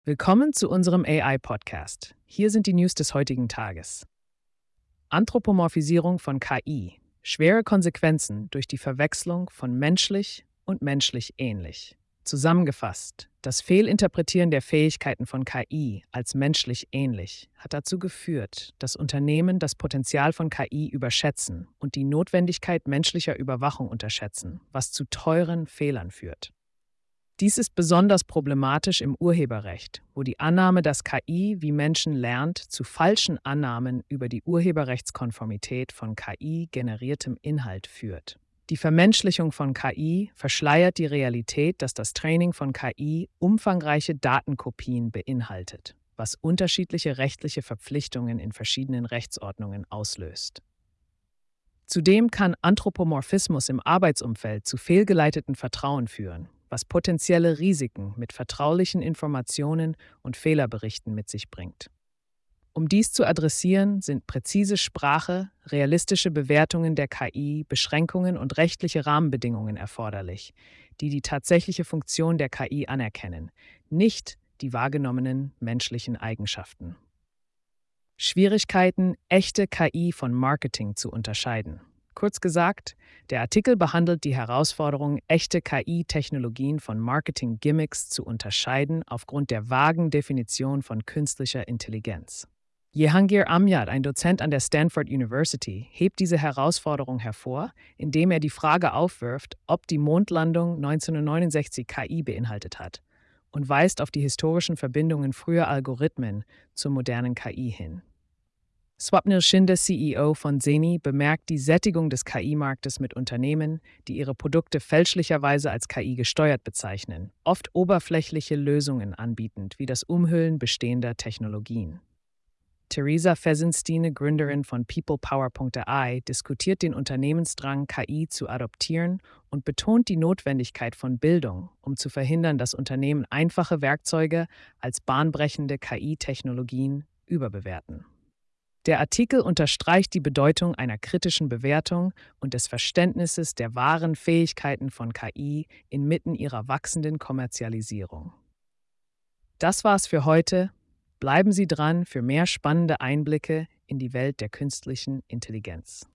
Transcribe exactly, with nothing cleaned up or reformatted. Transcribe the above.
Willkommen zu unserem A I-Podcast. Hier sind die News des heutigen Tages. Anthropomorphisierung von K I. Schwere Konsequenzen durch die Verwechslung von menschlich und menschlich ähnlich. Zusammengefasst, das Fehlinterpretieren der Fähigkeiten von K I als menschlich ähnlich hat dazu geführt, dass Unternehmen das Potenzial von K I überschätzen und die Notwendigkeit menschlicher Überwachung unterschätzen, was zu teuren Fehlern führt. Dies ist besonders problematisch im Urheberrecht, wo die Annahme, dass K I wie Menschen lernt, zu falschen Annahmen über die Urheberrechtskonformität von K I-generiertem Inhalt führt. Die Vermenschlichung von K I verschleiert die Realität, dass das Training von K I umfangreiche Datenkopien beinhaltet, was unterschiedliche rechtliche Verpflichtungen in verschiedenen Rechtsordnungen auslöst. Zudem kann Anthropomorphismus im Arbeitsumfeld zu fehlgeleiteten Vertrauen führen, was potenzielle Risiken mit vertraulichen Informationen und Fehlerberichten mit sich bringt. Um dies zu adressieren, sind präzise Sprache, realistische Bewertungen der K I, Beschränkungen und rechtliche Rahmenbedingungen erforderlich, die die tatsächliche Funktion der K I anerkennen, nicht die wahrgenommenen menschlichen Eigenschaften. Schwierigkeiten, echte K I von Marketing zu unterscheiden. Kurz gesagt, der Artikel behandelt die Herausforderung, echte K I-Technologien von Marketing-Gimmicks zu unterscheiden aufgrund der vagen Definition von künstlicher Intelligenz. Jehangir Amjad, ein Dozent an der Stanford University, hebt diese Herausforderung hervor, indem er die Frage aufwirft, ob die Mondlandung neunzehnhundertneunundsechzig K I beinhaltet hat, und weist auf die historischen Verbindungen früher Algorithmen zur modernen K I hin. Swapnil Shinde, C E O von Zeni, bemerkt die Sättigung des K I-Marktes mit Unternehmen, die ihre Produkte fälschlicherweise als K I gesteuert bezeichnen, oft oberflächliche Lösungen anbietend, wie das Umhüllen bestehender Technologien. Theresa Fesenstein, Gründerin von peoplepower punkt A I, diskutiert den Unternehmensdrang, K I zu adoptieren und betont die Notwendigkeit von Bildung, um zu verhindern, dass Unternehmen einfache Werkzeuge als bahnbrechende K I-Technologien überbewerten. Der Artikel unterstreicht die Bedeutung einer kritischen Bewertung und des Verständnisses der wahren Fähigkeiten von K I inmitten ihrer wachsenden Kommerzialisierung. Das war's für heute. Bleiben Sie dran für mehr spannende Einblicke in die Welt der künstlichen Intelligenz.